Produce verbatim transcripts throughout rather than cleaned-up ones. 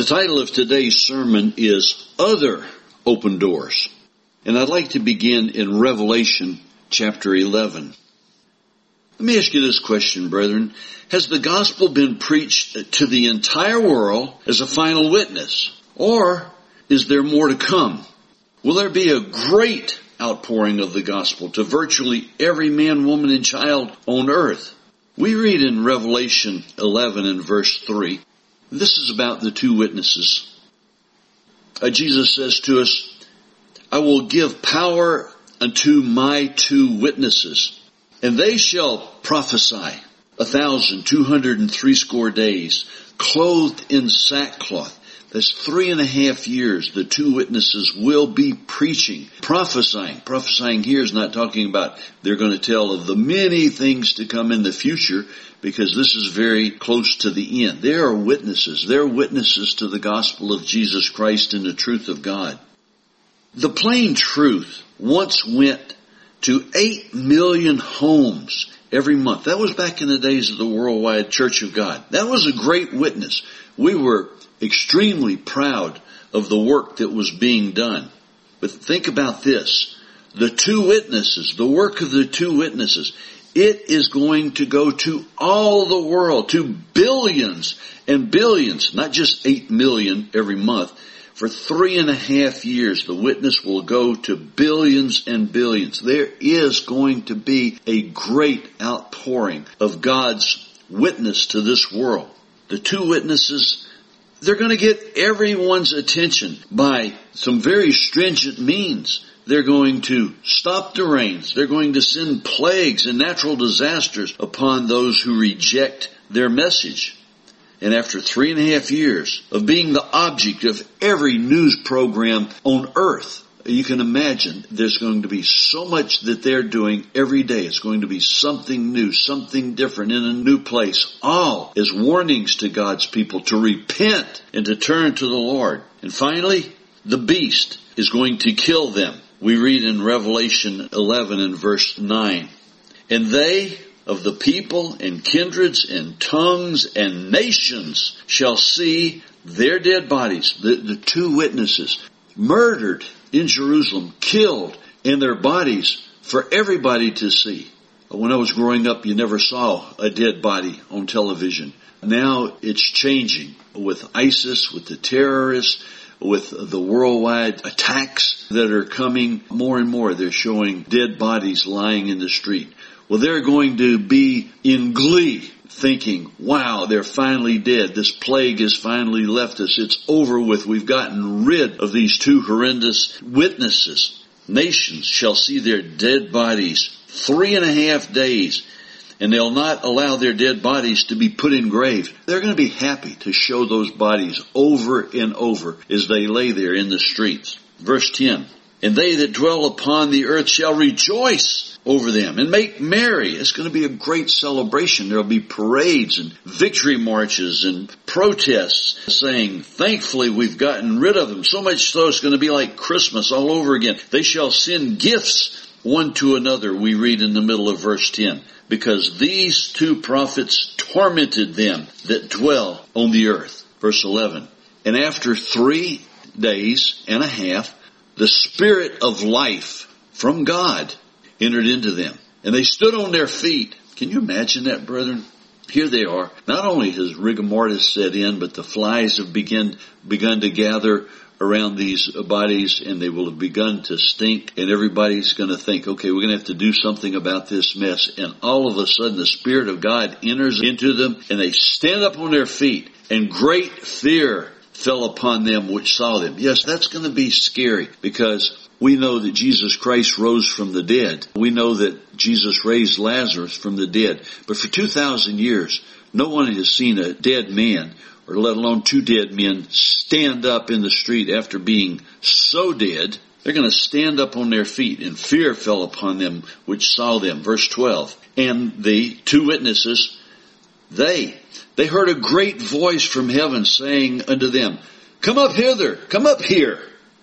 The title of today's sermon is Other Open Doors. And I'd like to begin in Revelation chapter eleven. Let me ask you this question, brethren. Has the gospel been preached to the entire world as a final witness? Or is there more to come? Will there be a great outpouring of the gospel to virtually every man, woman, and child on earth? We read in Revelation eleven and verse three. This is about the two witnesses. Uh, Jesus says to us, I will give power unto my two witnesses, and they shall prophesy a thousand two hundred and threescore days, clothed in sackcloth. That's three and a half years the two witnesses will be preaching, prophesying. Prophesying here is not talking about they're going to tell of the many things to come in the future, because this is very close to the end. They are witnesses. They're witnesses to the gospel of Jesus Christ and the truth of God. The plain truth once went to eight million homes every month. That was back in the days of the Worldwide Church of God. That was a great witness. We were extremely proud of the work that was being done. But think about this. The two witnesses, the work of the two witnesses, it is going to go to all the world, to billions and billions, not just eight million every month. For three and a half years, the witness will go to billions and billions. There is going to be a great outpouring of God's witness to this world. The two witnesses, they're going to get everyone's attention by some very stringent means. They're going to stop the rains. They're going to send plagues and natural disasters upon those who reject their message. And after three and a half years of being the object of every news program on earth, you can imagine there's going to be so much that they're doing every day. It's going to be something new, something different in a new place. All as warnings to God's people to repent and to turn to the Lord. And finally, the beast is going to kill them. We read in Revelation eleven and verse nine, and they of the people and kindreds and tongues and nations shall see their dead bodies, the, the two witnesses, murdered in Jerusalem, killed, and their bodies for everybody to see. When I was growing up, you never saw a dead body on television. Now it's changing with ISIS, with the terrorists, with the worldwide attacks that are coming. More and more, they're showing dead bodies lying in the street. Well, they're going to be in glee, thinking, wow, they're finally dead. This plague has finally left us. It's over with. We've gotten rid of these two horrendous witnesses. Nations shall see their dead bodies three and a half days, and they'll not allow their dead bodies to be put in graves. They're going to be happy to show those bodies over and over as they lay there in the streets. Verse ten, and they that dwell upon the earth shall rejoice over them and make merry. It's going to be a great celebration. There'll be parades and victory marches and protests saying, thankfully we've gotten rid of them. So much so it's going to be like Christmas all over again. They shall send gifts one to another, we read in the middle of verse ten, because these two prophets tormented them that dwell on the earth. Verse eleven, and after three days and a half, the Spirit of life from God entered into them, and they stood on their feet. Can you imagine that, brethren? Here they are. Not only has rigor mortis set in, but the flies have begun, begun to gather around these bodies, and they will have begun to stink, and everybody's going to think, okay, we're going to have to do something about this mess. And all of a sudden, the Spirit of God enters into them, and they stand up on their feet, and great fear fell upon them which saw them. Yes, that's going to be scary, because we know that Jesus Christ rose from the dead. We know that Jesus raised Lazarus from the dead. But for two thousand years, no one has seen a dead man, or let alone two dead men, stand up in the street after being so dead. They're going to stand up on their feet, and fear fell upon them which saw them. Verse twelve, and the two witnesses, they, they heard a great voice from heaven saying unto them, come up hither, come up here.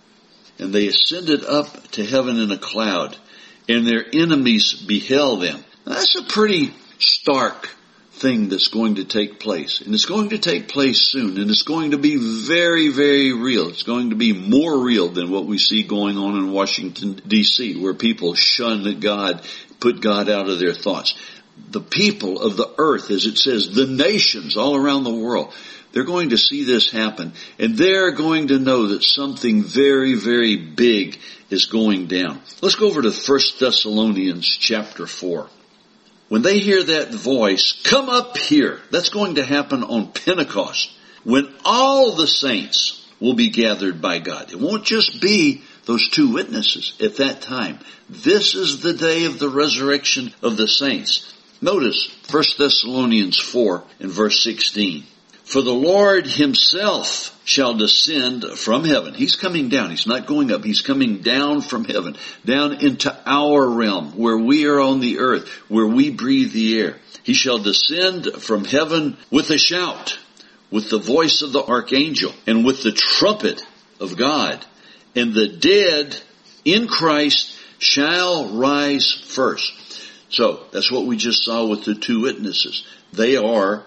And they ascended up to heaven in a cloud, and their enemies beheld them. Now, that's a pretty stark thing that's going to take place. And it's going to take place soon. And it's going to be very, very real. It's going to be more real than what we see going on in Washington, D C, where people shun God, put God out of their thoughts. The people of the earth, as it says, the nations all around the world, they're going to see this happen. And they're going to know that something very, very big is going down. Let's go over to First Thessalonians chapter four. When they hear that voice, come up here. That's going to happen on Pentecost, when all the saints will be gathered by God. It won't just be those two witnesses at that time. This is the day of the resurrection of the saints. Notice First Thessalonians four and verse sixteen. For the Lord himself shall descend from heaven. He's coming down. He's not going up. He's coming down from heaven, down into our realm, where we are on the earth, where we breathe the air. He shall descend from heaven with a shout, with the voice of the archangel, and with the trumpet of God. And the dead in Christ shall rise first. So, that's what we just saw with the two witnesses. They are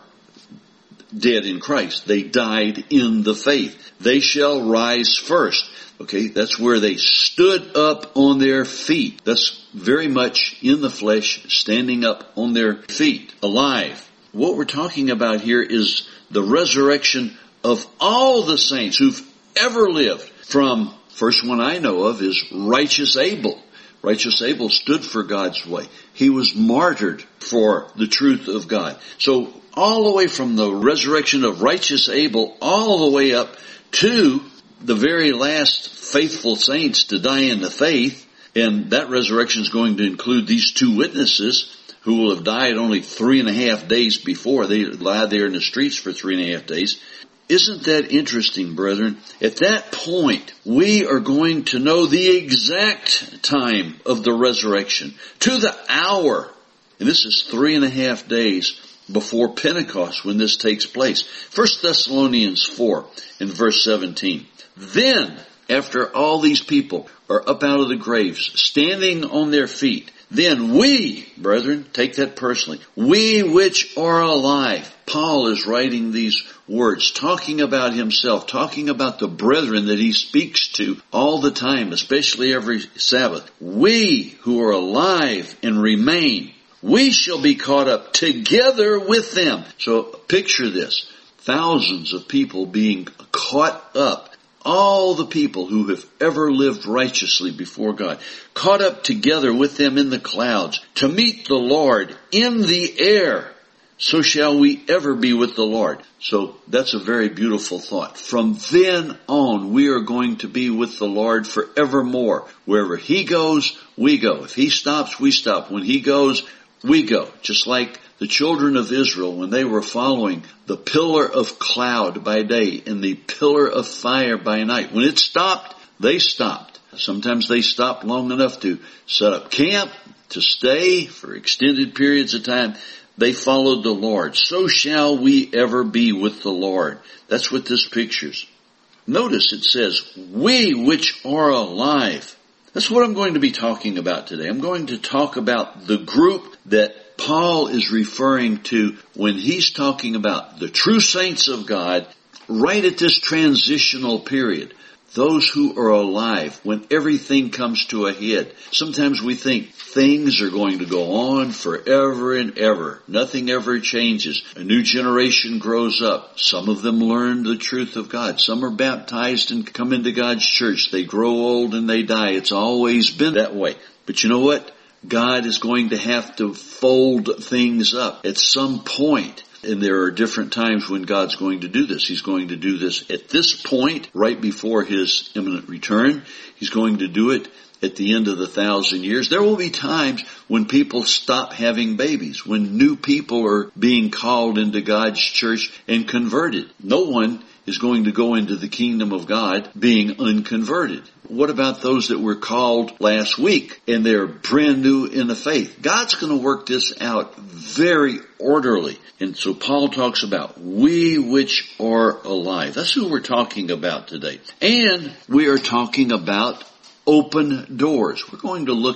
dead in Christ. They died in the faith. They shall rise first. Okay, that's where they stood up on their feet. That's very much in the flesh, standing up on their feet, alive. What we're talking about here is the resurrection of all the saints who've ever lived. From, first one I know of is righteous Abel. Righteous Abel stood for God's way. He was martyred for the truth of God. So all the way from the resurrection of righteous Abel all the way up to the very last faithful saints to die in the faith. And that resurrection is going to include these two witnesses who will have died only three and a half days before. They lied there in the streets for three and a half days. Isn't that interesting, brethren? At that point, we are going to know the exact time of the resurrection, to the hour. And this is three and a half days before Pentecost when this takes place. First Thessalonians four and verse seventeen. Then, after all these people are up out of the graves, standing on their feet, then we, brethren, take that personally, we which are alive. Paul is writing these words, talking about himself, talking about the brethren that he speaks to all the time, especially every Sabbath. We who are alive and remain, we shall be caught up together with them. So picture this, thousands of people being caught up. All the people who have ever lived righteously before God, caught up together with them in the clouds to meet the Lord in the air. So shall we ever be with the Lord. So that's a very beautiful thought. From then on, we are going to be with the Lord forevermore. Wherever He goes, we go. If He stops, we stop. When He goes, we go. Just like the children of Israel, when they were following the pillar of cloud by day and the pillar of fire by night, when it stopped, they stopped. Sometimes they stopped long enough to set up camp, to stay for extended periods of time. They followed the Lord. So shall we ever be with the Lord. That's what this pictures. Notice it says, we which are alive. That's what I'm going to be talking about today. I'm going to talk about the group that Paul is referring to when he's talking about the true saints of God right at this transitional period. Those who are alive when everything comes to a head. Sometimes we think things are going to go on forever and ever. Nothing ever changes. A new generation grows up. Some of them learn the truth of God. Some are baptized and come into God's church. They grow old and they die. It's always been that way. But you know what? God is going to have to fold things up at some point. And there are different times when God's going to do this. He's going to do this at this point, right before His imminent return. He's going to do it at the end of the thousand years. There will be times when people stop having babies, when new people are being called into God's church and converted. No one is going to go into the kingdom of God being unconverted. What about those that were called last week and they're brand new in the faith? God's going to work this out very orderly. And so Paul talks about we which are alive. That's who we're talking about today. And we are talking about open doors. We're going to look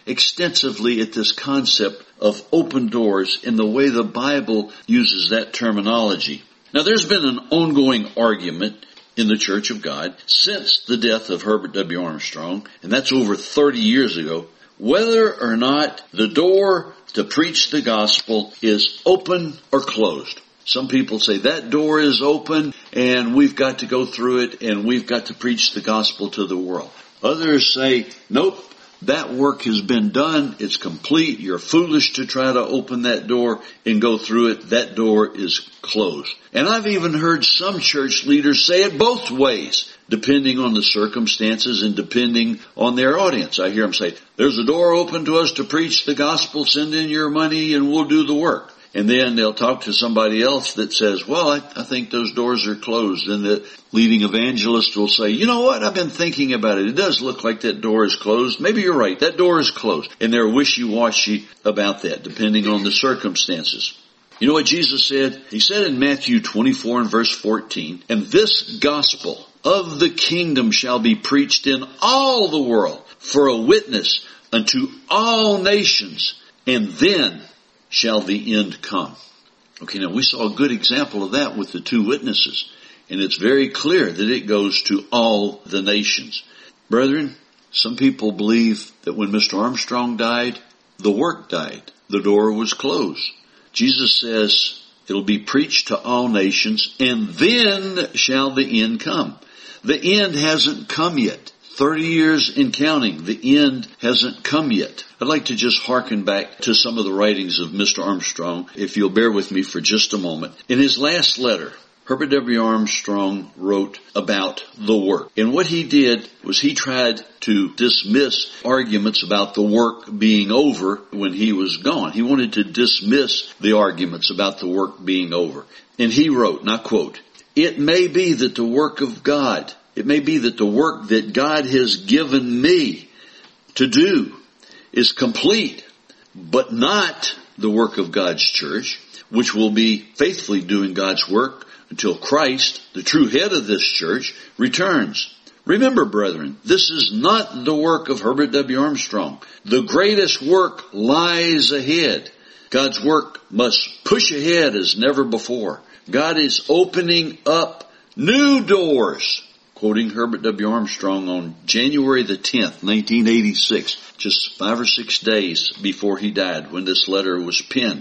extensively at this concept of open doors in the way the Bible uses that terminology. Now, there's been an ongoing argument in the Church of God since the death of Herbert W. Armstrong, and that's over thirty years ago, whether or not the door to preach the gospel is open or closed. Some people say that door is open and we've got to go through it and we've got to preach the gospel to the world. Others say, nope, that work has been done. It's complete. You're foolish to try to open that door and go through it. That door is closed. And I've even heard some church leaders say it both ways, depending on the circumstances and depending on their audience. I hear them say, there's a door open to us to preach the gospel. Send in your money and we'll do the work. And then they'll talk to somebody else that says, well, I, I think those doors are closed. And the leading evangelist will say, you know what? I've been thinking about it. It does look like that door is closed. Maybe you're right. That door is closed. And they're wishy-washy about that, depending on the circumstances. You know what Jesus said? He said in Matthew twenty-four and verse fourteen, and this gospel of the kingdom shall be preached in all the world for a witness unto all nations, and then shall the end come. Okay, now we saw a good example of that with the two witnesses. And it's very clear that it goes to all the nations. Brethren, some people believe that when Mister Armstrong died, the work died. The door was closed. Jesus says it'll be preached to all nations, and then shall the end come. The end hasn't come yet. Thirty years in counting, the end hasn't come yet. I'd like to just hearken back to some of the writings of Mister Armstrong, if you'll bear with me for just a moment. In his last letter, Herbert W. Armstrong wrote about the work. And what he did was he tried to dismiss arguments about the work being over when he was gone. He wanted to dismiss the arguments about the work being over. And he wrote, and I quote, "It may be that the work of God, it may be that the work that God has given me to do is complete, but not the work of God's church, which will be faithfully doing God's work until Christ, the true head of this church, returns. Remember, brethren, this is not the work of Herbert W. Armstrong. The greatest work lies ahead. God's work must push ahead as never before. God is opening up new doors." Quoting Herbert W. Armstrong on January the tenth, nineteen eighty-six, just five or six days before he died when this letter was penned.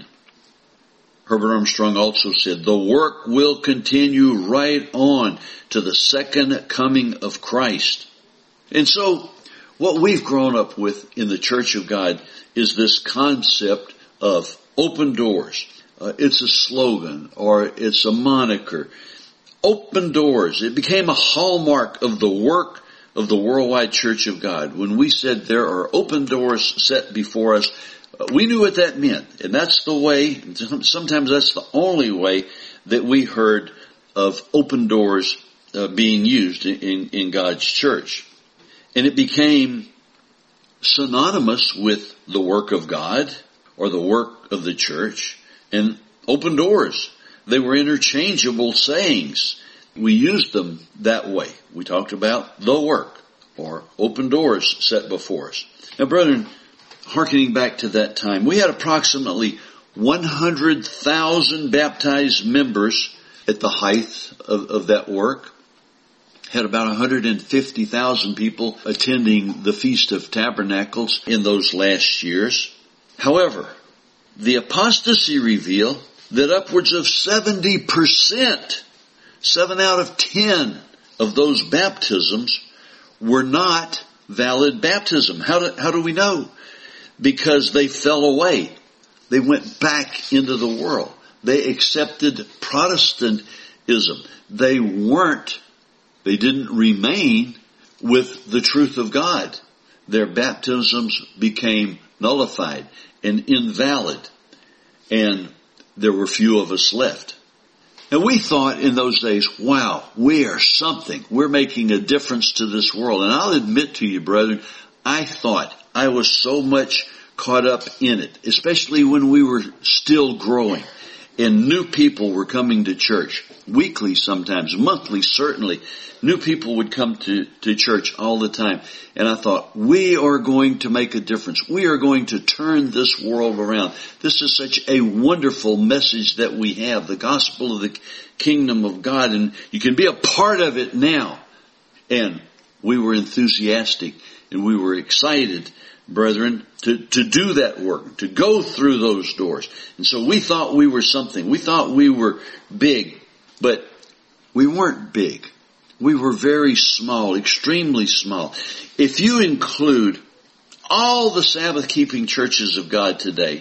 Herbert Armstrong also said, "The work will continue right on to the second coming of Christ." And so, what we've grown up with in the Church of God is this concept of open doors. Uh, it's a slogan or it's a moniker. Open doors. It became a hallmark of the work of the Worldwide Church of God. When we said there are open doors set before us, we knew what that meant. And that's the way, sometimes that's the only way that we heard of open doors uh, being used in, in God's church. And it became synonymous with the work of God or the work of the church and open doors. They were interchangeable sayings. We used them that way. We talked about the work or open doors set before us. Now, brethren, hearkening back to that time, we had approximately one hundred thousand baptized members at the height of, of that work. Had about one hundred fifty thousand people attending the Feast of Tabernacles in those last years. However, the apostasy revealed that upwards of seventy percent, seven out of ten of those baptisms were not valid baptism. How do, how do we know? Because they fell away. They went back into the world. They accepted Protestantism. They weren't, they didn't remain with the truth of God. Their baptisms became nullified and invalid. And there were few of us left. And we thought in those days, wow, we are something. We're making a difference to this world. And I'll admit to you, brethren, I thought I was so much caught up in it, especially when we were still growing. and new people were coming to church. Weekly sometimes, monthly certainly. New people would come to, to church all the time. And I thought, we are going to make a difference. We are going to turn this world around. This is such a wonderful message that we have, the gospel of the kingdom of God, and you can be a part of it now. And we were enthusiastic and we were excited, brethren, to, to do that work, to go through those doors. And so we thought we were something. We thought we were big, but we weren't big. We were very small, extremely small. If you include all the Sabbath-keeping churches of God today,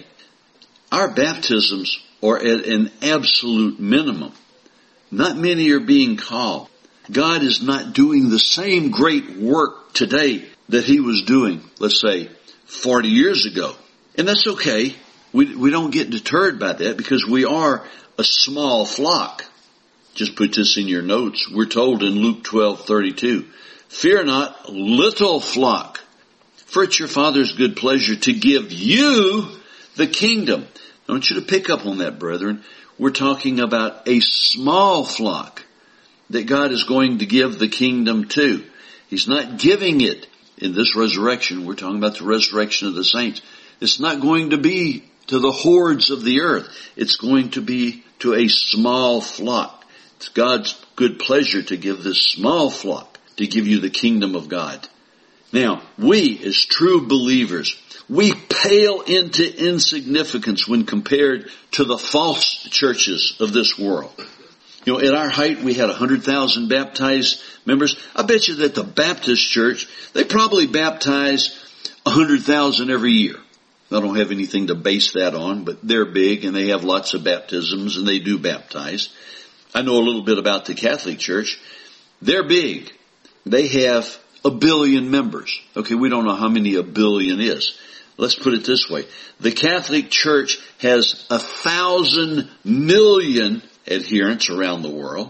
our baptisms are at an absolute minimum. Not many are being called. God is not doing the same great work today that He was doing, let's say, forty years ago. And that's okay. We, we don't get deterred by that because we are a small flock. Just put this in your notes. We're told in Luke twelve thirty-two, fear not, little flock, for it's your Father's good pleasure to give you the kingdom. I want you to pick up on that, brethren. We're talking about a small flock that God is going to give the kingdom to. He's not giving it in this resurrection. We're talking about the resurrection of the saints. It's not going to be to the hordes of the earth. It's going to be to a small flock. It's God's good pleasure to give this small flock, to give you the kingdom of God. Now, we as true believers, we pale into insignificance when compared to the false churches of this world. You know, at our height, we had one hundred thousand baptized members. I bet you that the Baptist church, they probably baptize one hundred thousand every year. I don't have anything to base that on, but they're big and they have lots of baptisms and they do baptize. I know a little bit about the Catholic Church. They're big. They have a billion members. Okay, we don't know how many a billion is. Let's put it this way. The Catholic Church has a thousand million adherents around the world.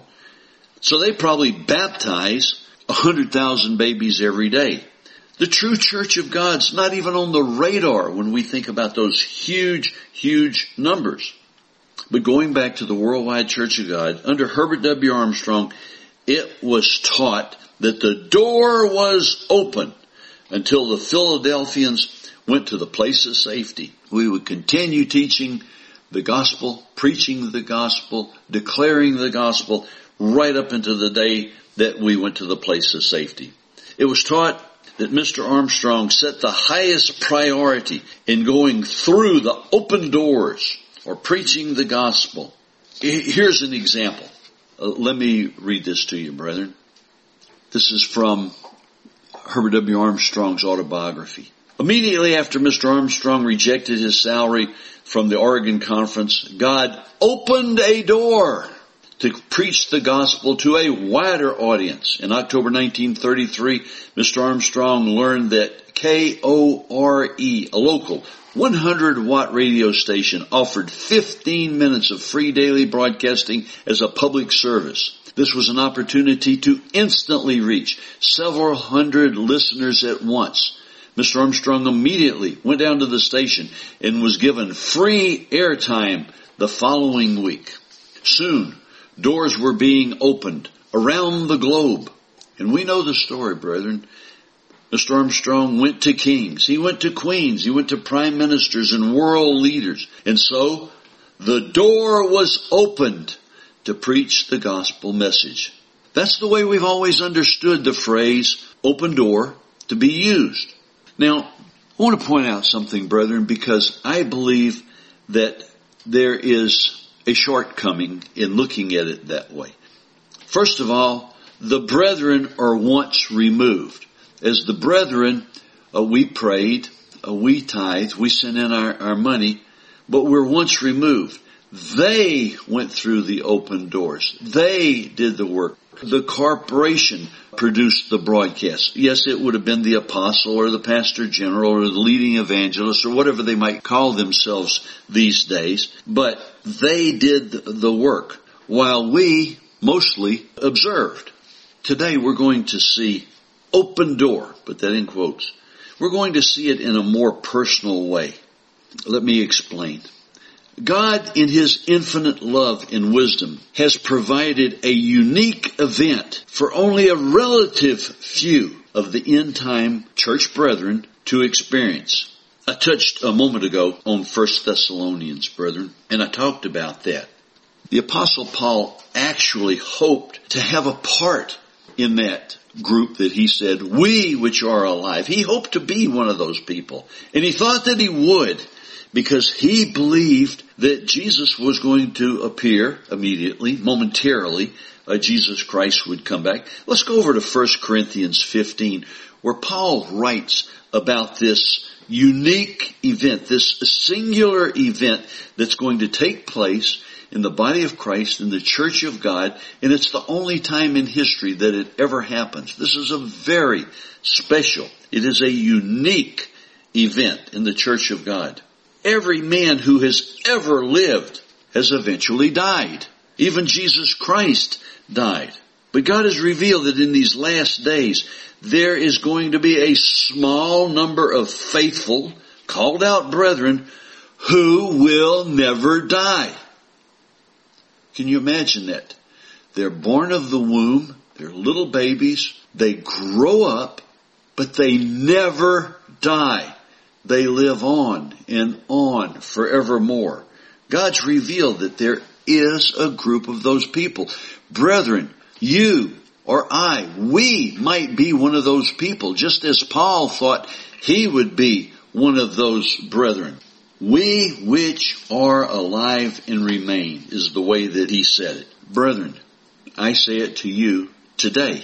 So they probably baptize a hundred thousand babies every day. The true Church of God's not even on the radar when we think about those huge, huge numbers. But going back to the Worldwide Church of God, under Herbert W. Armstrong, it was taught that the door was open until the Philadelphians went to the place of safety. We would continue teaching the gospel, preaching the gospel, declaring the gospel, right up into the day that we went to the place of safety. It was taught that Mister Armstrong set the highest priority in going through the open doors or preaching the gospel. Here's an example. Uh, let me read this to you, brethren. This is from Herbert W. Armstrong's autobiography. Immediately after Mister Armstrong rejected his salary from the Oregon Conference, God opened a door to preach the gospel to a wider audience. In October nineteen thirty-three, Mister Armstrong learned that K O R E, a local one hundred watt radio station, offered fifteen minutes of free daily broadcasting as a public service. This was an opportunity to instantly reach several hundred listeners at once. Mister Armstrong immediately went down to the station and was given free airtime the following week. Soon, doors were being opened around the globe. And we know the story, brethren. Mister Armstrong went to kings. He went to queens. He went to prime ministers and world leaders. And so, the door was opened to preach the gospel message. That's the way we've always understood the phrase, open door, to be used. Now, I want to point out something, brethren, because I believe that there is a shortcoming in looking at it that way. First of all, the brethren are once removed. As the brethren, uh, we prayed, uh, we tithed, we sent in our, our money, but we're once removed. They went through the open doors. They did the work. The corporation produced the broadcast. Yes, it would have been the apostle or the pastor general or the leading evangelist or whatever they might call themselves these days. But they did the work while we mostly observed. Today we're going to see open door, put that in quotes. We're going to see it in a more personal way. Let me explain. God, in His infinite love and wisdom, has provided a unique event for only a relative few of the end-time church brethren to experience. I touched a moment ago on First Thessalonians, brethren, and I talked about that. The Apostle Paul actually hoped to have a part in that group that he said, we which are alive. He hoped to be one of those people. And he thought that he would, because he believed that Jesus was going to appear immediately, momentarily. Uh, Jesus Christ would come back. Let's go over to First Corinthians fifteen, where Paul writes about this unique event, this singular event that's going to take place in the body of Christ, in the church of God, and it's the only time in history that it ever happens. This is a very special, it is a unique event in the church of God. Every man who has ever lived has eventually died. Even Jesus Christ died. But God has revealed that in these last days, there is going to be a small number of faithful, called out brethren who will never die. Can you imagine that? They're born of the womb, they're little babies, they grow up, but they never die. They live on and on forevermore. God's revealed that there is a group of those people. Brethren, you or I, we might be one of those people, just as Paul thought he would be one of those brethren. We which are alive and remain is the way that he said it. Brethren, I say it to you today.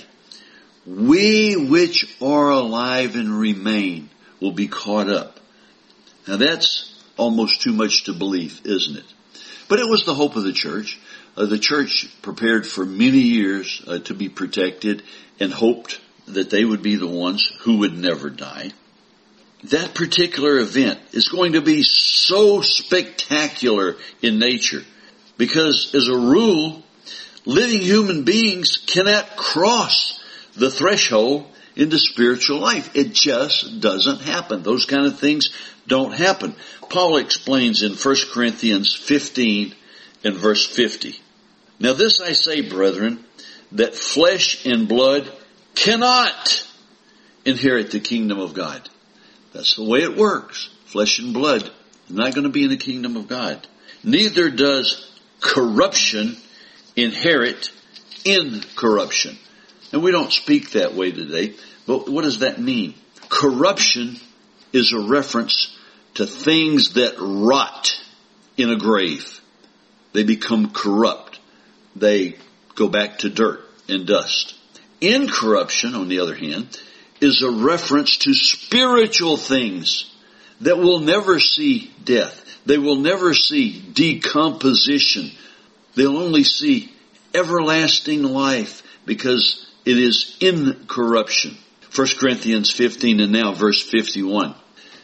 We which are alive and remain will be caught up. Now that's almost too much to believe, isn't it? But it was the hope of the church. Uh, the church prepared for many years uh, to be protected and hoped that they would be the ones who would never die. That particular event is going to be so spectacular in nature because, as a rule, living human beings cannot cross the threshold into spiritual life. It just doesn't happen. Those kind of things don't happen. Paul explains in First Corinthians fifteen and verse fifty. Now this I say, brethren, that flesh and blood cannot inherit the kingdom of God. That's the way it works. Flesh and blood are not going to be in the kingdom of God. Neither does corruption inherit incorruption. And we don't speak that way today, but what does that mean? Corruption is a reference to things that rot in a grave. They become corrupt. They go back to dirt and dust. Incorruption, on the other hand, is a reference to spiritual things that will never see death. They will never see decomposition. They'll only see everlasting life because it is incorruption. First Corinthians fifteen and now verse fifty-one.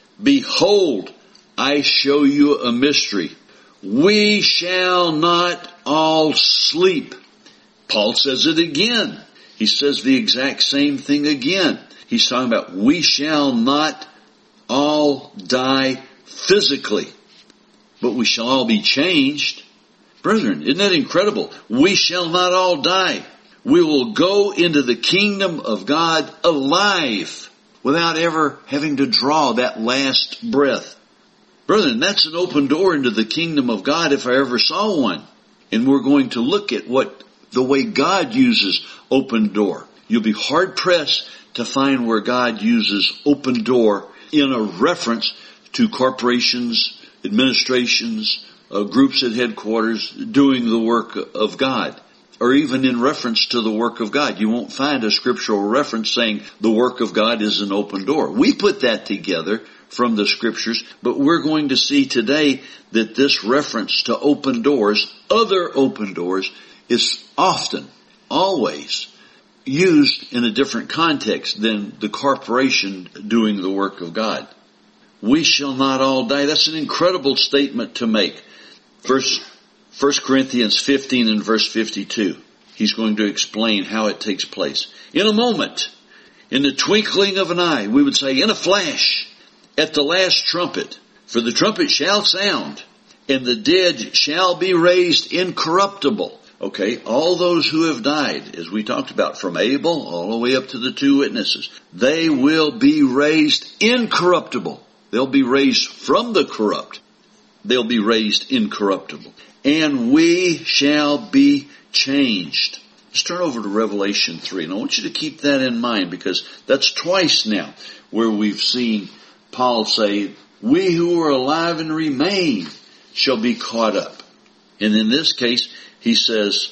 Behold, I show you a mystery. We shall not all sleep. Paul says it again. He says the exact same thing again. He's talking about we shall not all die physically, but we shall all be changed. Brethren, isn't that incredible? We shall not all die. We will go into the kingdom of God alive without ever having to draw that last breath. Brethren, that's an open door into the kingdom of God if I ever saw one. And we're going to look at what the way God uses open door. You'll be hard pressed to find where God uses open door in a reference to corporations, administrations, uh, groups at headquarters doing the work of God, or even in reference to the work of God. You won't find a scriptural reference saying the work of God is an open door. We put that together from the scriptures, but we're going to see today that this reference to open doors, other open doors, is often, always used in a different context than the corporation doing the work of God. We shall not all die. That's an incredible statement to make. First, First Corinthians fifteen and verse fifty-two. He's going to explain how it takes place. In a moment, in the twinkling of an eye, we would say in a flash, at the last trumpet, for the trumpet shall sound, and the dead shall be raised incorruptible. Okay, all those who have died, as we talked about, from Abel all the way up to the two witnesses, they will be raised incorruptible. They'll be raised from the corrupt. They'll be raised incorruptible. And we shall be changed. Let's turn over to Revelation three. And I want you to keep that in mind, because that's twice now where we've seen Paul say, we who are alive and remain shall be caught up. And in this case, he says,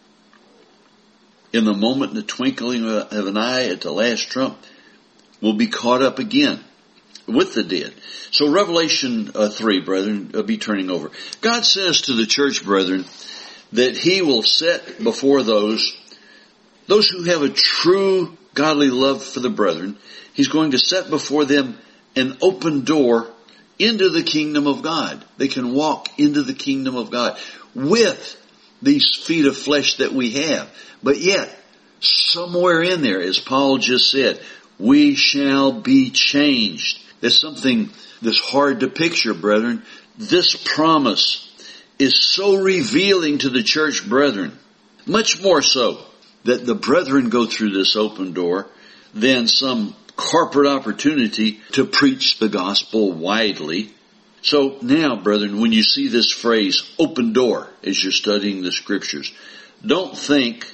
in the moment, in the twinkling of an eye, at the last trump, we'll be caught up again with the dead. So Revelation uh, three, brethren, uh, be turning over. God says to the church, brethren, that He will set before those, those who have a true godly love for the brethren, He's going to set before them an open door into the kingdom of God. They can walk into the kingdom of God with these feet of flesh that we have. But yet, somewhere in there, as Paul just said, we shall be changed. There's something that's hard to picture, brethren. This promise is so revealing to the church brethren, much more so that the brethren go through this open door than some corporate opportunity to preach the gospel widely. So now, brethren, when you see this phrase, open door, as you're studying the scriptures, don't think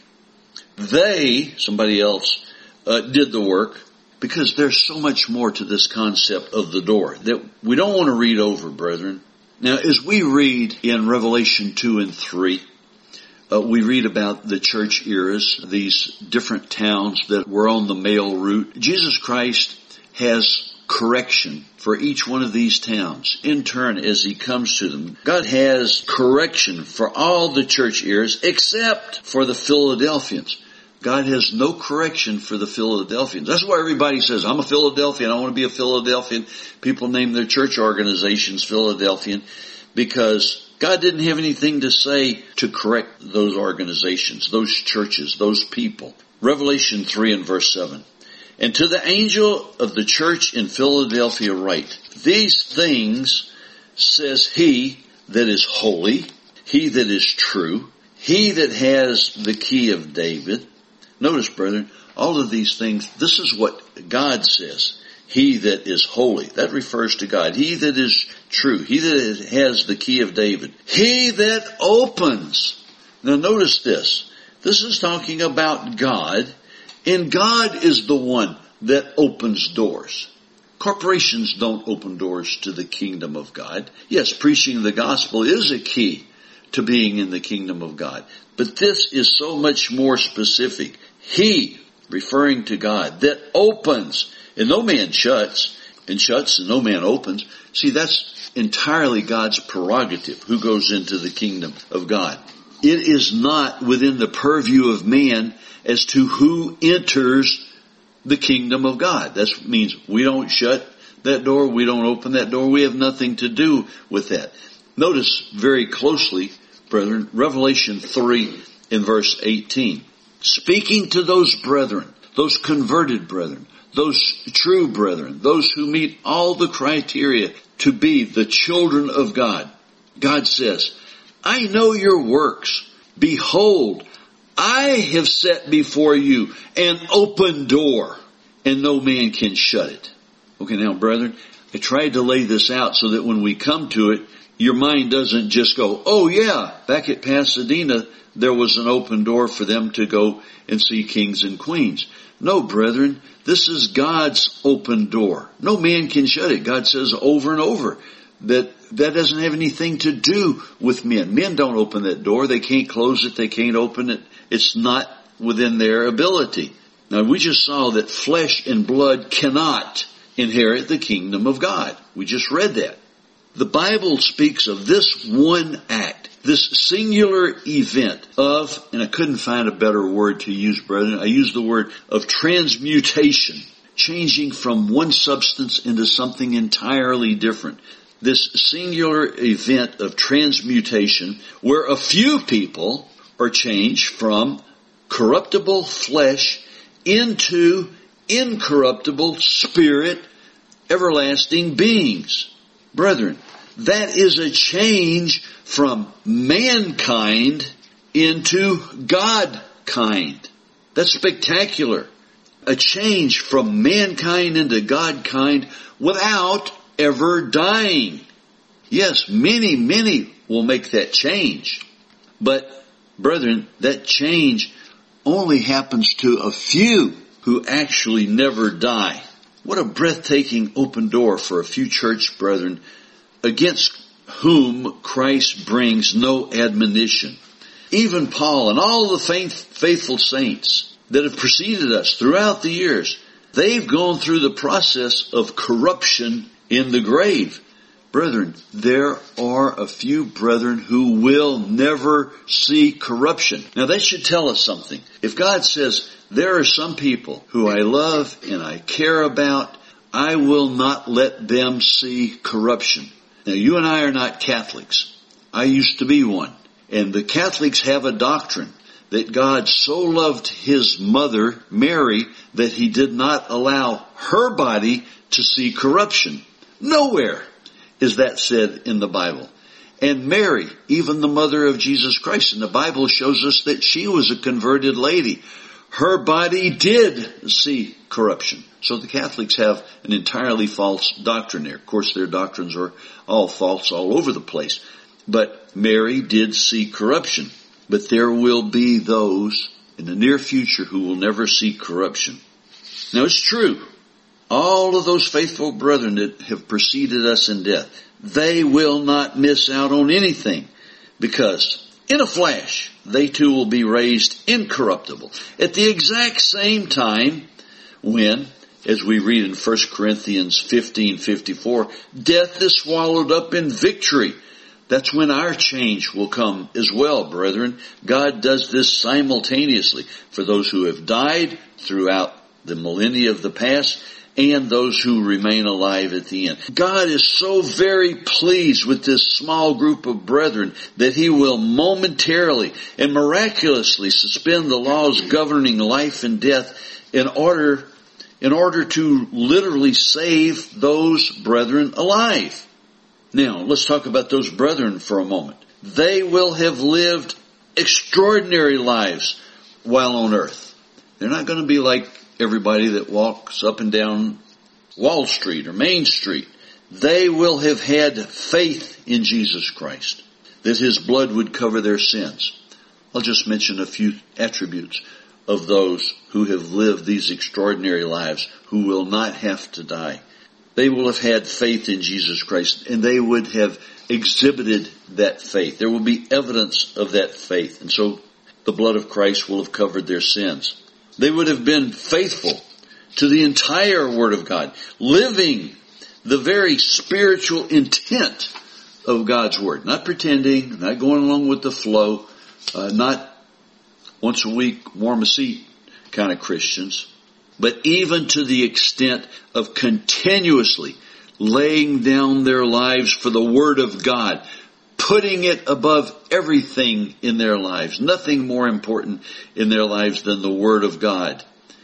they, somebody else, uh, did the work, because there's so much more to this concept of the door that we don't want to read over, brethren. Now, as we read in Revelation two and three, uh, we read about the church eras, these different towns that were on the mail route. Jesus Christ has correction for each one of these towns in turn as He comes to them. God has correction for all the church eras except for the Philadelphians. God has no correction for the Philadelphians. That's why everybody says, I'm a Philadelphian, I want to be a Philadelphian. People name their church organizations Philadelphian because God didn't have anything to say to correct those organizations, those churches, those people. Revelation three and verse seven. And to the angel of the church in Philadelphia write, these things says He that is holy, He that is true, He that has the key of David. Notice, brethren, all of these things, this is what God says. He that is holy. That refers to God. He that is true. He that has the key of David. He that opens. Now notice this. This is talking about God. And God is the one that opens doors. Corporations don't open doors to the kingdom of God. Yes, preaching the gospel is a key to being in the kingdom of God. But this is so much more specific. He, referring to God, that opens, and no man shuts, and shuts and no man opens. See, that's entirely God's prerogative, who goes into the kingdom of God. It is not within the purview of man as to who enters the kingdom of God. That means we don't shut that door, we don't open that door, we have nothing to do with that. Notice very closely, brethren, Revelation three in verse eighteen. Speaking to those brethren, those converted brethren, those true brethren, those who meet all the criteria to be the children of God, God says, I know your works. Behold, I have set before you an open door, and no man can shut it. Okay, now, brethren, I tried to lay this out so that when we come to it, your mind doesn't just go, oh yeah, back at Pasadena, there was an open door for them to go and see kings and queens. No, brethren, this is God's open door. No man can shut it. God says over and over that that doesn't have anything to do with men. Men don't open that door. They can't close it. They can't open it. It's not within their ability. Now, we just saw that flesh and blood cannot inherit the kingdom of God. We just read that. The Bible speaks of this one act, this singular event of, and I couldn't find a better word to use, brethren, I used the word of transmutation, changing from one substance into something entirely different. This singular event of transmutation where a few people are changed from corruptible flesh into incorruptible spirit, everlasting beings. Brethren, that is a change from mankind into Godkind. That's spectacular. A change from mankind into Godkind without ever dying. Yes, many, many will make that change. But, brethren, that change only happens to a few who actually never die. What a breathtaking open door for a few church brethren against whom Christ brings no admonition. Even Paul and all the faith, faithful saints that have preceded us throughout the years, they've gone through the process of corruption in the grave. Brethren, there are a few brethren who will never see corruption. Now that should tell us something. If God says, there are some people who I love and I care about, I will not let them see corruption. Now you and I are not Catholics. I used to be one. And the Catholics have a doctrine that God so loved His mother, Mary, that He did not allow her body to see corruption. Nowhere is that said in the Bible. And Mary, even the mother of Jesus Christ, and the Bible shows us that she was a converted lady. Her body did see corruption. So the Catholics have an entirely false doctrine there. Of course, their doctrines are all false all over the place. But Mary did see corruption. But there will be those in the near future who will never see corruption. Now it's true. All of those faithful brethren that have preceded us in death, they will not miss out on anything, because in a flash, they too will be raised incorruptible. At the exact same time when, as we read in First Corinthians fifteen fifty-four, death is swallowed up in victory. That's when our change will come as well, brethren. God does this simultaneously for those who have died throughout the millennia of the past and those who remain alive at the end. God is so very pleased with this small group of brethren that He will momentarily and miraculously suspend the laws governing life and death in order, in order to literally save those brethren alive. Now, let's talk about those brethren for a moment. They will have lived extraordinary lives while on earth. They're not going to be like everybody that walks up and down Wall Street or Main Street. They will have had faith in Jesus Christ, that His blood would cover their sins. I'll just mention a few attributes of those who have lived these extraordinary lives, who will not have to die. They will have had faith in Jesus Christ, and they would have exhibited that faith. There will be evidence of that faith, and so the blood of Christ will have covered their sins. They would have been faithful to the entire Word of God, living the very spiritual intent of God's Word. Not pretending, not going along with the flow, uh, not once a week warm a seat kind of Christians, but even to the extent of continuously laying down their lives for the Word of God, putting it above everything in their lives. Nothing more important in their lives than the Word of God.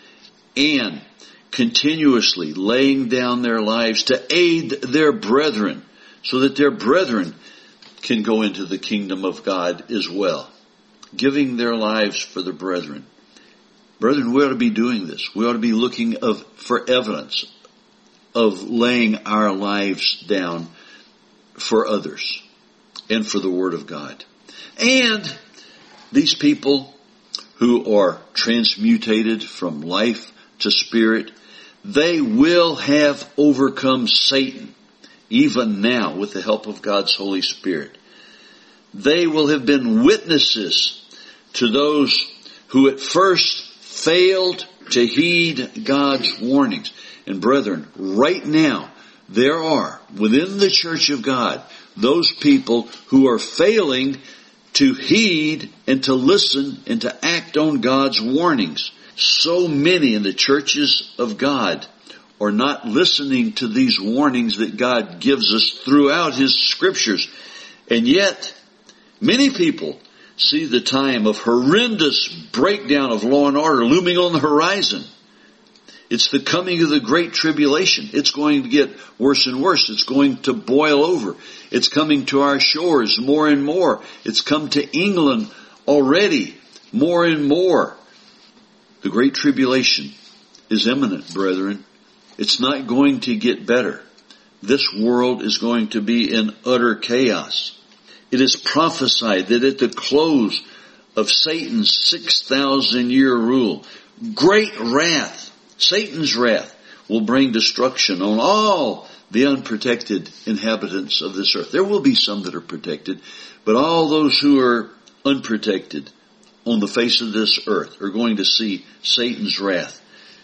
And continuously laying down their lives to aid their brethren, so that their brethren can go into the kingdom of God as well. Giving their lives for the brethren. Brethren, we ought to be doing this. We ought to be looking of, for evidence of laying our lives down for others and for the Word of God. And these people who are transmutated from life to spirit, they will have overcome Satan, even now with the help of God's Holy Spirit. They will have been witnesses to those who at first failed to heed God's warnings. And brethren, right now, there are, within the church of God, those people who are failing to heed and to listen and to act on God's warnings. So many in the churches of God are not listening to these warnings that God gives us throughout His Scriptures. And yet, many people see the time of horrendous breakdown of law and order looming on the horizon. It's the coming of the great tribulation. It's going to get worse and worse. It's going to boil over. It's coming to our shores more and more. It's come to England already more and more. The great tribulation is imminent, brethren. It's not going to get better. This world is going to be in utter chaos. It is prophesied that at the close of Satan's six thousand year rule, great wrath, Satan's wrath, will bring destruction on all the unprotected inhabitants of this earth. There will be some that are protected, but all those who are unprotected on the face of this earth are going to see Satan's wrath.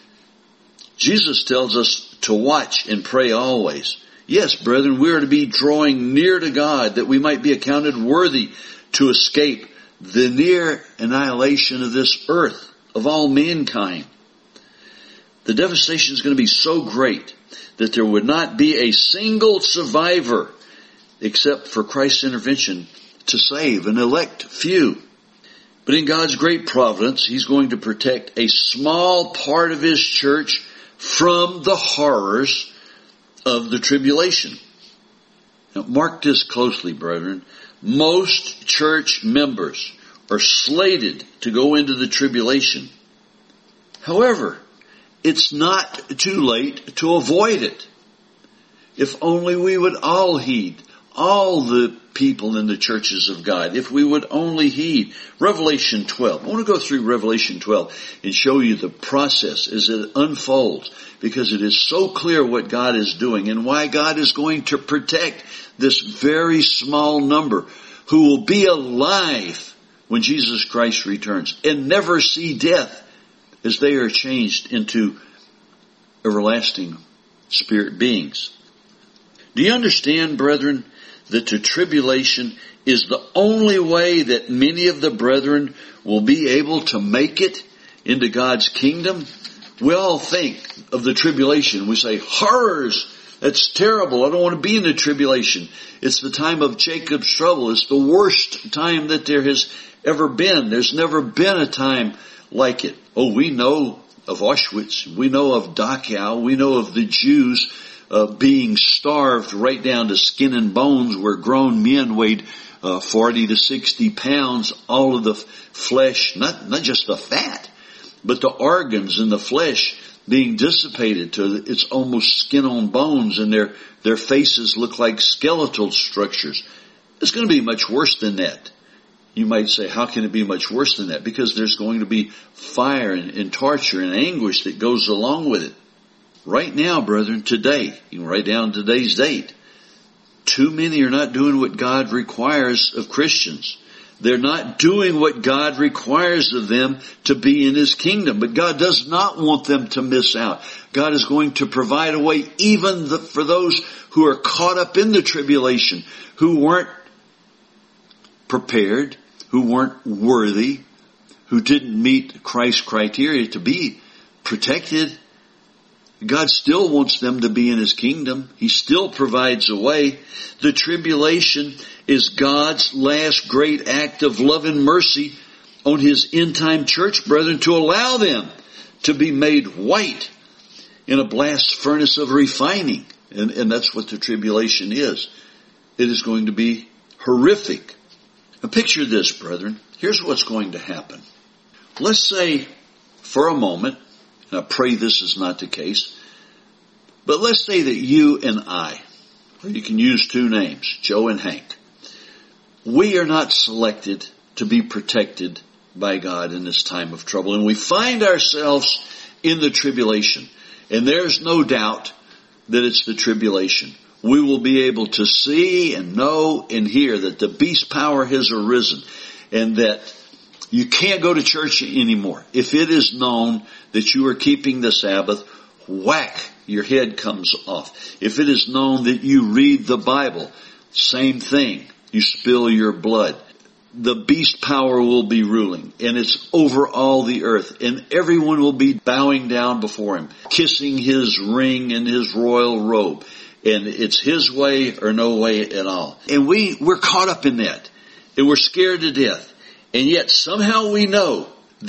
Jesus tells us to watch and pray always. Yes, brethren, we are to be drawing near to God that we might be accounted worthy to escape the near annihilation of this earth, of all mankind. The devastation is going to be so great that there would not be a single survivor except for Christ's intervention to save an elect few. But in God's great providence, He's going to protect a small part of His church from the horrors of the tribulation. Now, mark this closely, brethren. Most church members are slated to go into the tribulation. However, it's not too late to avoid it. If only we would all heed, all the people in the churches of God, if we would only heed Revelation twelve. I want to go through Revelation twelve and show you the process as it unfolds, because it is so clear what God is doing and why God is going to protect this very small number who will be alive when Jesus Christ returns and never see death as they are changed into everlasting spirit beings. Do you understand, brethren, that the tribulation is the only way that many of the brethren will be able to make it into God's kingdom? We all think of the tribulation. We say, horrors, that's terrible. I don't want to be in the tribulation. It's the time of Jacob's trouble. It's the worst time that there has ever been. There's never been a time like it. Oh, we know of Auschwitz. We know of Dachau. We know of the Jews uh, being starved right down to skin and bones, where grown men weighed uh, forty to sixty pounds. All of the flesh, not, not just the fat, but the organs and the flesh being dissipated to it's almost skin on bones, and their, their faces look like skeletal structures. It's going to be much worse than that. You might say, how can it be much worse than that? Because there's going to be fire and, and torture and anguish that goes along with it. Right now, brethren, today, you can write down today's date, too many are not doing what God requires of Christians. They're not doing what God requires of them to be in His kingdom. But God does not want them to miss out. God is going to provide a way even the, for those who are caught up in the tribulation, who weren't prepared, who weren't worthy, who didn't meet Christ's criteria to be protected. God still wants them to be in His kingdom. He still provides a way. The tribulation is God's last great act of love and mercy on His end-time church, brethren, to allow them to be made white in a blast furnace of refining. And, and that's what the tribulation is. It is going to be horrific. Now picture this, brethren. Here's what's going to happen. Let's say for a moment, and I pray this is not the case, but let's say that you and I, or you can use two names, Joe and Hank, we are not selected to be protected by God in this time of trouble, and we find ourselves in the tribulation. And there's no doubt that it's the tribulation. We will be able to see and know and hear that the beast power has arisen, and that you can't go to church anymore. If it is known that you are keeping the Sabbath, whack, your head comes off. If it is known that you read the Bible, same thing. You spill your blood. The beast power will be ruling, and it's over all the earth, and everyone will be bowing down before Him, kissing His ring and His royal robe. And it's His way or no way at all. And we, we're caught up in that. And we're scared to death. And yet somehow we know that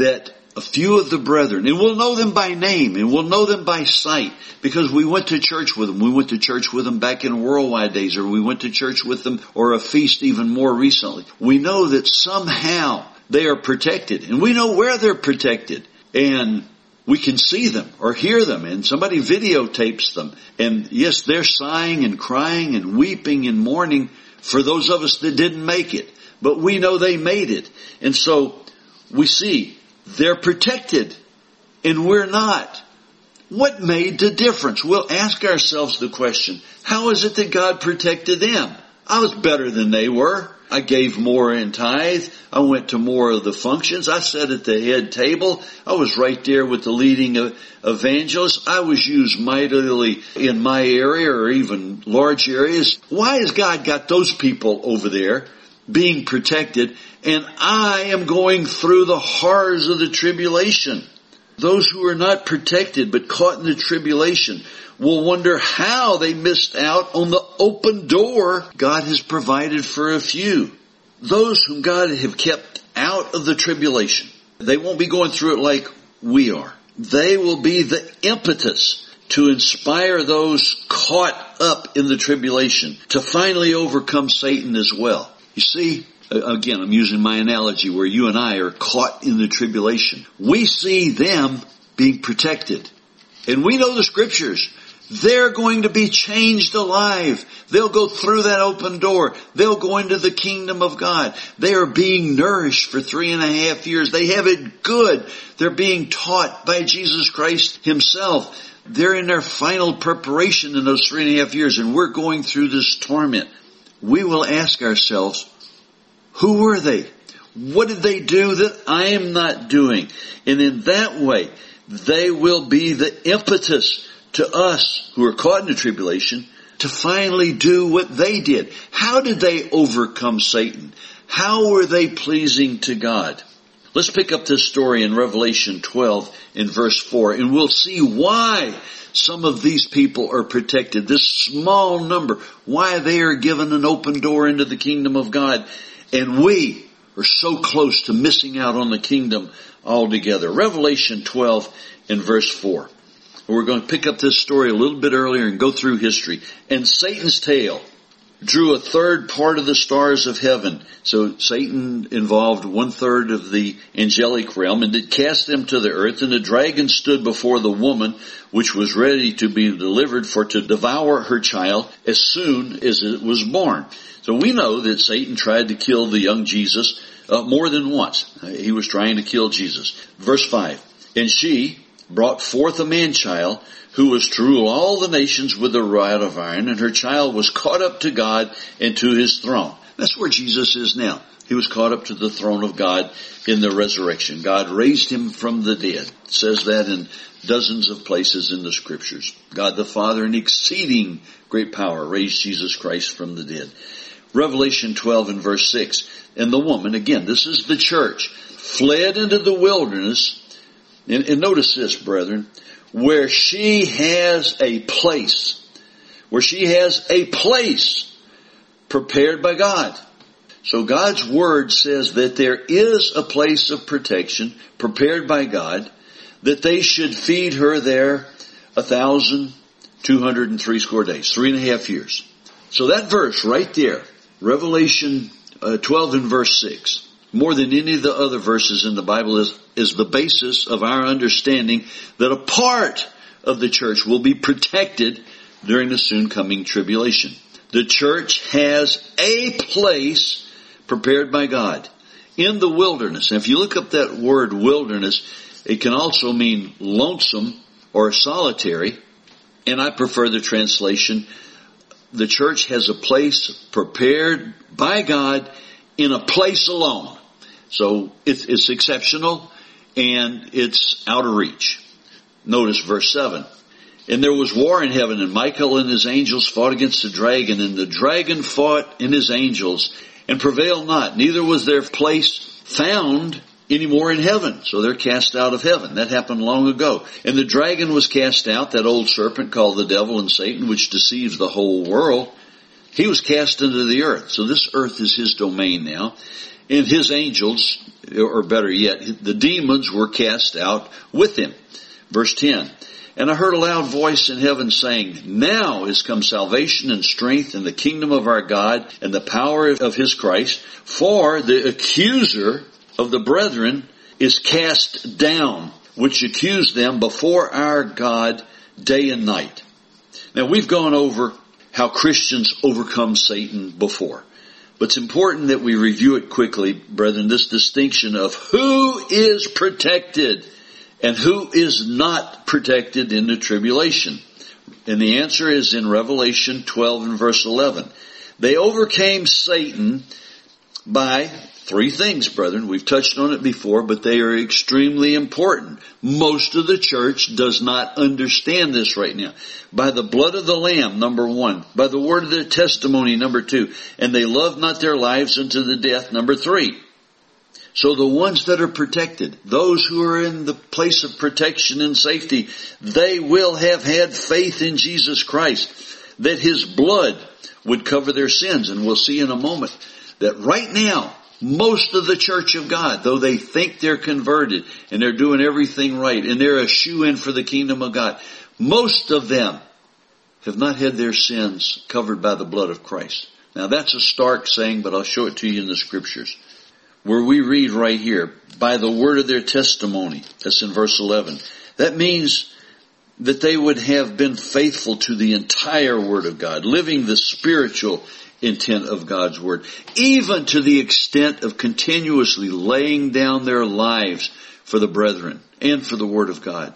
a few of the brethren, and we'll know them by name, and we'll know them by sight, because we went to church with them. We went to church with them back in Worldwide days, or we went to church with them, or a feast even more recently. We know that somehow they are protected, and we know where they're protected, and we can see them or hear them, and somebody videotapes them. And yes, they're sighing and crying and weeping and mourning for those of us that didn't make it. But we know they made it. And so we see they're protected and we're not. What made the difference? We'll ask ourselves the question, how is it that God protected them? I was better than they were. I gave more in tithe. I went to more of the functions. I sat at the head table. I was right there with the leading evangelists. I was used mightily in my area or even large areas. Why has God got those people over there being protected, and I am going through the horrors of the tribulation? Those who are not protected but caught in the tribulation will wonder how they missed out on the open door God has provided for a few. Those whom God have kept out of the tribulation, they won't be going through it like we are. They will be the impetus to inspire those caught up in the tribulation to finally overcome Satan as well. You see, again, I'm using my analogy where you and I are caught in the tribulation. We see them being protected. And we know the scriptures. They're going to be changed alive. They'll go through that open door. They'll go into the kingdom of God. They are being nourished for three and a half years. They have it good. They're being taught by Jesus Christ himself. They're in their final preparation in those three and a half years, and we're going through this torment. We will ask ourselves, who were they? What did they do that I am not doing? And in that way, they will be the impetus to us who are caught in the tribulation to finally do what they did. How did they overcome Satan? How were they pleasing to God? Let's pick up this story in Revelation twelve in verse four, and we'll see why some of these people are protected. This small number, why they are given an open door into the kingdom of God, and we are so close to missing out on the kingdom altogether. Revelation twelve in verse four. We're going to pick up this story a little bit earlier and go through history. And Satan's tail drew a third part of the stars of heaven. So Satan involved one third of the angelic realm, and did cast them to the earth. And the dragon stood before the woman, which was ready to be delivered for to devour her child as soon as it was born. So we know that Satan tried to kill the young Jesus uh, more than once. Uh, he was trying to kill Jesus. Verse five. And she brought forth a man-child who was to rule all the nations with a rod of iron, and her child was caught up to God and to his throne. That's where Jesus is now. He was caught up to the throne of God in the resurrection. God raised him from the dead. It says that in dozens of places in the scriptures. God the Father in exceeding great power raised Jesus Christ from the dead. Revelation twelve and verse six. And the woman, again, this is the church, fled into the wilderness. And, and notice this, brethren, where she has a place, where she has a place prepared by God. So God's word says that there is a place of protection prepared by God, that they should feed her there a thousand two hundred and three score days, three and a half years. So that verse right there, Revelation uh, twelve and verse six, more than any of the other verses in the Bible, is, is the basis of our understanding that a part of the church will be protected during the soon coming tribulation. The church has a place prepared by God in the wilderness. And if you look up that word wilderness, it can also mean lonesome or solitary. And I prefer the translation, the church has a place prepared by God in a place alone. So it's, it's exceptional and it's out of reach. Notice verse seven. And there was war in heaven, and Michael and his angels fought against the dragon, and the dragon fought and his angels and prevailed not. Neither was their place found anymore in heaven. So they're cast out of heaven. That happened long ago. And the dragon was cast out, that old serpent called the devil and Satan, which deceives the whole world. He was cast into the earth. So this earth is his domain now. and his angels, or better yet, the demons were cast out with him. Verse ten. And I heard a loud voice in heaven saying, now is come salvation and strength in the kingdom of our God and the power of his Christ. For the accuser of the brethren is cast down, which accused them before our God day and night. Now we've gone over how Christians overcome Satan before. But it's important that we review it quickly, brethren, this distinction of who is protected and who is not protected in the tribulation. And the answer is in Revelation twelve and verse eleven. They overcame Satan by three things, brethren. We've touched on it before, but they are extremely important. Most of the church does not understand this right now. By the blood of the Lamb, number one. By the word of their testimony, number two. And they love not their lives unto the death, number three. So the ones that are protected, those who are in the place of protection and safety, they will have had faith in Jesus Christ, that his blood would cover their sins. And we'll see in a moment that right now, most of the church of God, though they think they're converted and they're doing everything right and they're a shoe-in for the kingdom of God, most of them have not had their sins covered by the blood of Christ. Now that's a stark saying, but I'll show it to you in the scriptures. Where we read right here, by the word of their testimony, that's in verse eleven. That means that they would have been faithful to the entire word of God, living the spiritual intent of God's word, even to the extent of continuously laying down their lives for the brethren and for the word of God.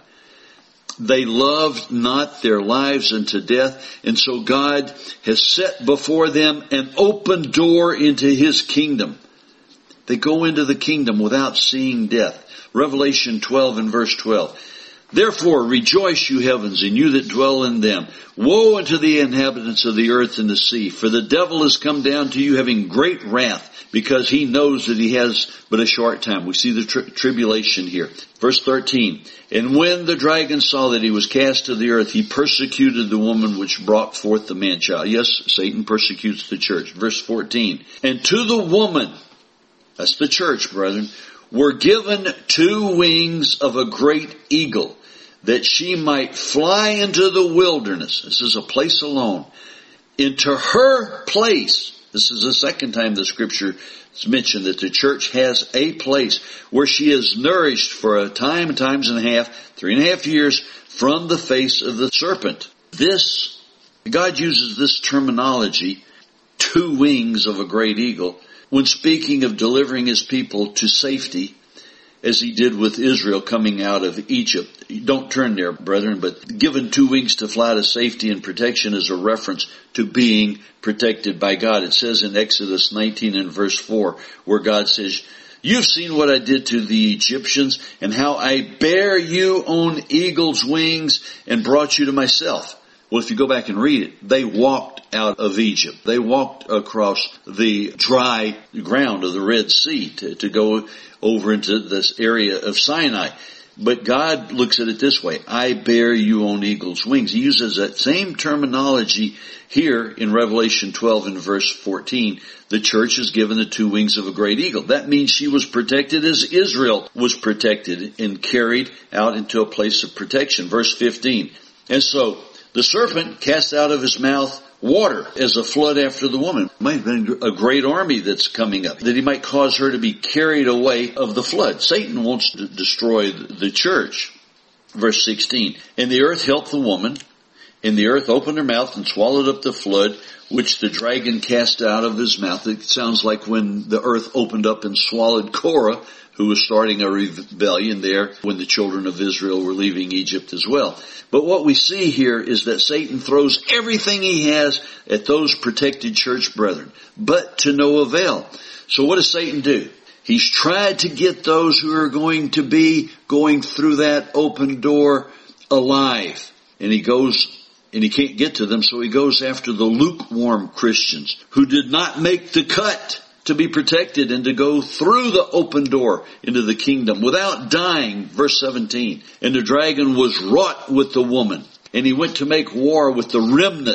They loved not their lives unto death, and so God has set before them an open door into his kingdom. They go into the kingdom without seeing death. Revelation twelve and verse twelve. Therefore rejoice, you heavens, and you that dwell in them. Woe unto the inhabitants of the earth and the sea, for the devil is come down to you having great wrath, because he knows that he has but a short time. We see the tri- tribulation here. Verse thirteen. And when the dragon saw that he was cast to the earth, he persecuted the woman which brought forth the man-child. Yes, Satan persecutes the church. Verse fourteen. And to the woman, that's the church, brethren, were given two wings of a great eagle, that she might fly into the wilderness. This is a place alone. Into her place. This is the second time the scripture is mentioned that the church has a place where she is nourished for a time, times and a half, three and a half years from the face of the serpent. This, God uses this terminology, two wings of a great eagle, when speaking of delivering his people to safety, as he did with Israel coming out of Egypt. Don't turn there, brethren, but given two wings to fly to safety and protection is a reference to being protected by God. It says in Exodus nineteen and verse four, where God says, you've seen what I did to the Egyptians and how I bare you on eagle's wings and brought you to myself. Well, if you go back and read it, they walked out of Egypt. They walked across the dry ground of the Red Sea to, to go over into this area of Sinai. But God looks at it this way. I bear you on eagle's wings. He uses that same terminology here in Revelation twelve and verse fourteen. The church is given the two wings of a great eagle. That means she was protected as Israel was protected and carried out into a place of protection. Verse fifteen. And so the serpent cast out of his mouth water as a flood after the woman. It might have been a great army that's coming up, that he might cause her to be carried away of the flood. Satan wants to destroy the church. Verse sixteen. And the earth helped the woman, and the earth opened her mouth and swallowed up the flood, which the dragon cast out of his mouth. It sounds like when the earth opened up and swallowed Korah, who was starting a rebellion there when the children of Israel were leaving Egypt as well. But what we see here is that Satan throws everything he has at those protected church brethren, but to no avail. So what does Satan do? He's tried to get those who are going to be going through that open door alive. And he goes, and he can't get to them, so he goes after the lukewarm Christians who did not make the cut to be protected and to go through the open door into the kingdom without dying. Verse seventeen. And the dragon was wrought with the woman, and he went to make war with the remnant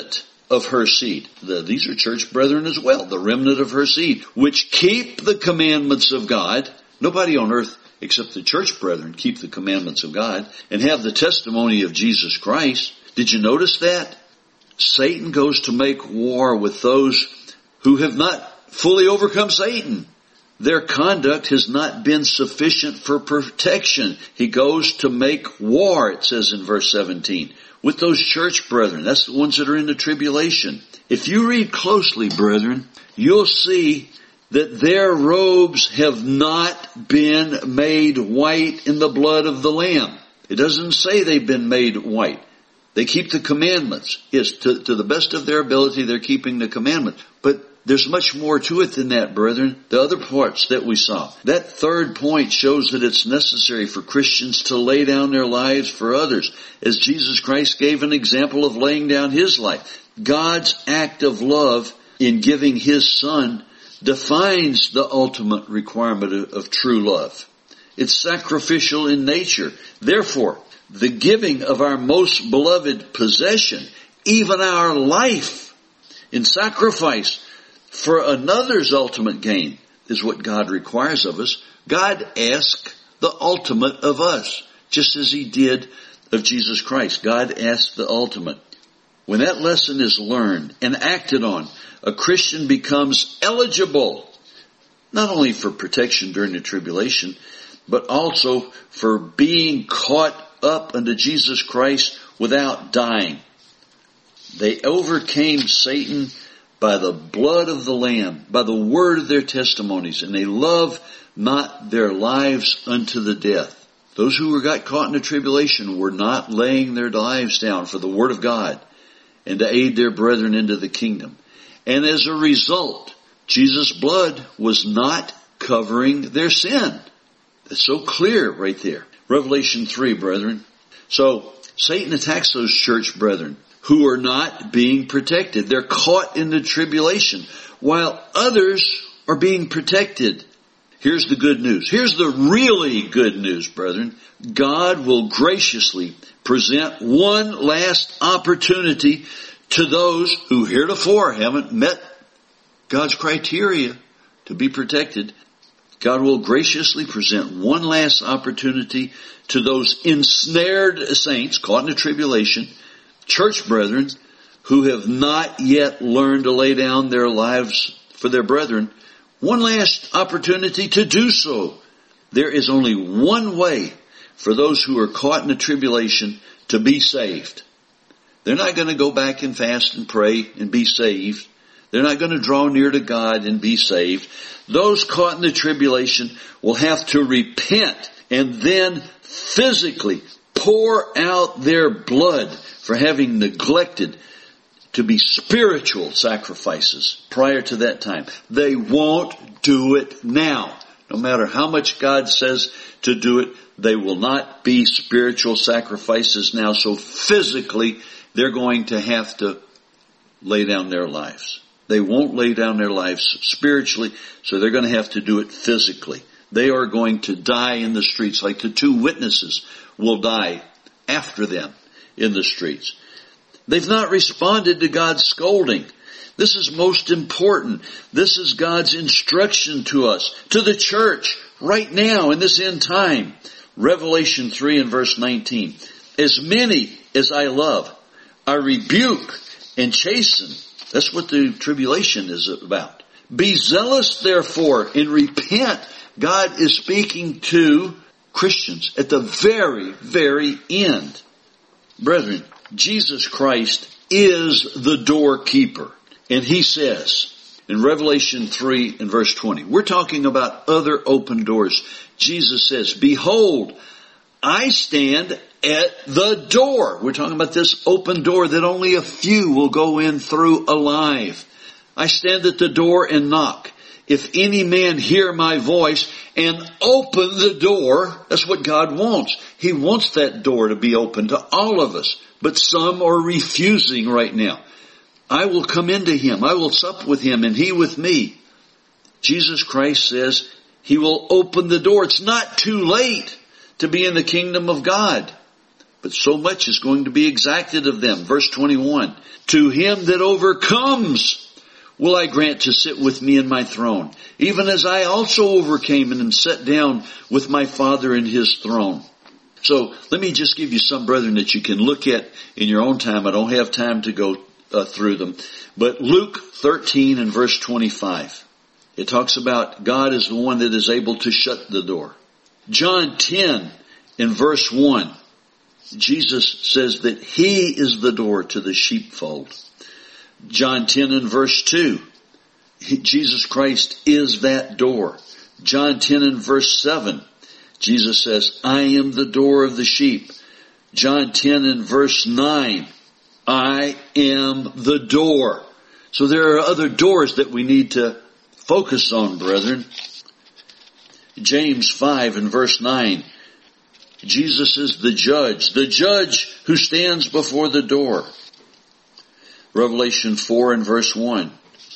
of her seed. The, these are church brethren as well, the remnant of her seed, which keep the commandments of God. Nobody on earth except the church brethren keep the commandments of God and have the testimony of Jesus Christ. Did you notice that? Satan goes to make war with those who have not fully overcome Satan. Their conduct has not been sufficient for protection. He goes to make war, it says in verse seventeen, with those church brethren. That's the ones that are in the tribulation. If you read closely, brethren, you'll see that their robes have not been made white in the blood of the Lamb. It doesn't say they've been made white. They keep the commandments. Yes, to, to the best of their ability, they're keeping the commandments. But there's much more to it than that, brethren. The other parts that we saw. That third point shows that it's necessary for Christians to lay down their lives for others, as Jesus Christ gave an example of laying down His life. God's act of love in giving His Son defines the ultimate requirement of, of true love. It's sacrificial in nature. Therefore, the giving of our most beloved possession, even our life, in sacrifice for another's ultimate gain, is what God requires of us. God asks the ultimate of us, just as He did of Jesus Christ. God asks the ultimate. When that lesson is learned and acted on, a Christian becomes eligible not only for protection during the tribulation, but also for being caught up unto Jesus Christ without dying. They overcame Satan by the blood of the Lamb, by the word of their testimonies, and they love not their lives unto the death. Those who were got caught in the tribulation were not laying their lives down for the word of God and to aid their brethren into the kingdom. And as a result, Jesus' blood was not covering their sin. That's so clear right there. Revelation three, brethren. So Satan attacks those church brethren who are not being protected. They're caught in the tribulation while others are being protected. Here's the good news. Here's the really good news, brethren. God will graciously present one last opportunity to those who heretofore haven't met God's criteria to be protected. God will graciously present one last opportunity to those ensnared saints caught in the tribulation, church brethren, who have not yet learned to lay down their lives for their brethren. One last opportunity to do so. There is only one way for those who are caught in the tribulation to be saved. They're not going to go back and fast and pray and be saved. They're not going to draw near to God and be saved. Those caught in the tribulation will have to repent and then physically pour out their blood for having neglected to be spiritual sacrifices prior to that time. They won't do it now. No matter how much God says to do it, they will not be spiritual sacrifices now. So physically, they're going to have to lay down their lives. They won't lay down their lives spiritually, so they're going to have to do it physically. They are going to die in the streets, like the two witnesses will die after them in the streets. They've not responded to God's scolding. This is most important. This is God's instruction to us, to the church, right now in this end time. Revelation three and verse nineteen. As many as I love, I rebuke and chasten. That's what the tribulation is about. Be zealous, therefore, and repent. God is speaking to Christians at the very, very end. Brethren, Jesus Christ is the doorkeeper. And He says in Revelation three and verse twenty, we're talking about other open doors. Jesus says, behold, I stand at the door. We're talking about this open door that only a few will go in through alive. I stand at the door and knock. If any man hear my voice and open the door, that's what God wants. He wants that door to be open to all of us. But some are refusing right now. I will come into him. I will sup with him and he with me. Jesus Christ says He will open the door. It's not too late to be in the kingdom of God. but so much is going to be exacted of them. Verse twenty-one, to him that overcomes will I grant to sit with me in my throne, even as I also overcame and am set down with my Father in his throne. So let me just give you some, brethren, that you can look at in your own time. I don't have time to go uh, through them. But Luke thirteen and verse twenty-five, it talks about God is the one that is able to shut the door. John ten and verse one, Jesus says that he is the door to the sheepfold. John ten and verse two, Jesus Christ is that door. John ten and verse seven, Jesus says, I am the door of the sheep. John ten and verse nine, I am the door. So there are other doors that we need to focus on, brethren. James five and verse nine, Jesus is the judge, the judge who stands before the door. Revelation four and verse one,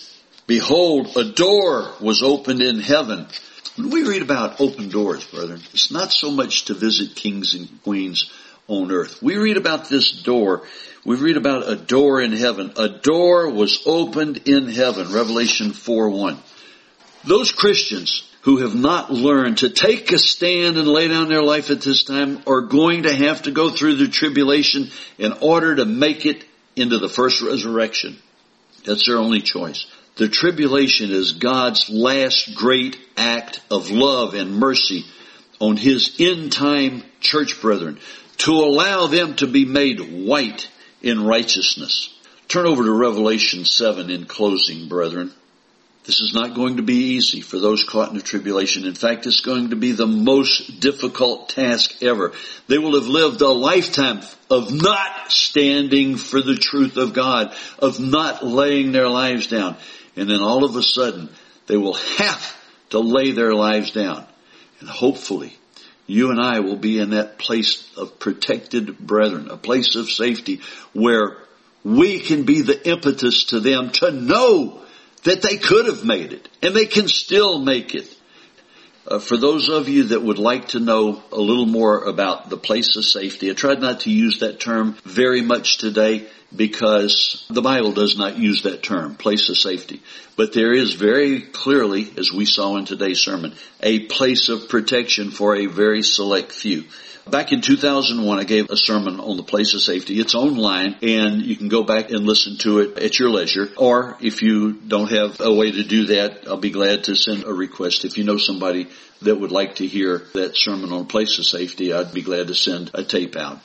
behold, a door was opened in heaven. When we read about open doors, brethren, it's not so much to visit kings and queens on earth. We read about this door. We read about a door in heaven. A door was opened in heaven. Revelation four one. Those Christians who have not learned to take a stand and lay down their life at this time are going to have to go through the tribulation in order to make it into the first resurrection. That's their only choice. The tribulation is God's last great act of love and mercy on his end-time church brethren to allow them to be made white in righteousness. Turn over to Revelation seven in closing, brethren. This is not going to be easy for those caught in the tribulation. In fact, it's going to be the most difficult task ever. They will have lived a lifetime of not standing for the truth of God, of not laying their lives down. And then all of a sudden, they will have to lay their lives down. And hopefully, you and I will be in that place of protected brethren, a place of safety where we can be the impetus to them to know that they could have made it, and they can still make it. Uh, for those of you that would like to know a little more about the place of safety, I tried not to use that term very much today because the Bible does not use that term, place of safety. But there is very clearly, as we saw in today's sermon, a place of protection for a very select few. Back in two thousand one, I gave a sermon on the place of safety. It's online, and you can go back and listen to it at your leisure. Or if you don't have a way to do that, I'll be glad to send a request. If you know somebody that would like to hear that sermon on place of safety, I'd be glad to send a tape out.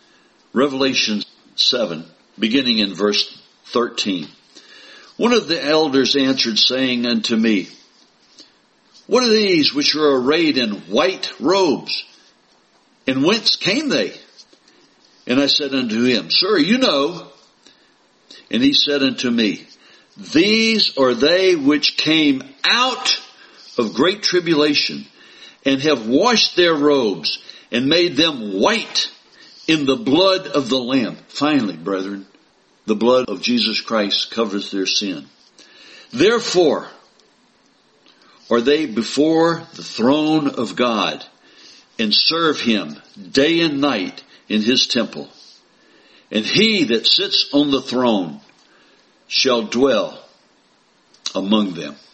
Revelation seven, beginning in verse thirteen. One of the elders answered, saying unto me, what are these which are arrayed in white robes? And whence came they? And I said unto him, Sir, you know. And he said unto me, These are they which came out of great tribulation, and have washed their robes, and made them white in the blood of the Lamb. Finally, brethren, the blood of Jesus Christ covers their sin. Therefore are they before the throne of God, and serve him day and night in his temple. And he that sits on the throne shall dwell among them.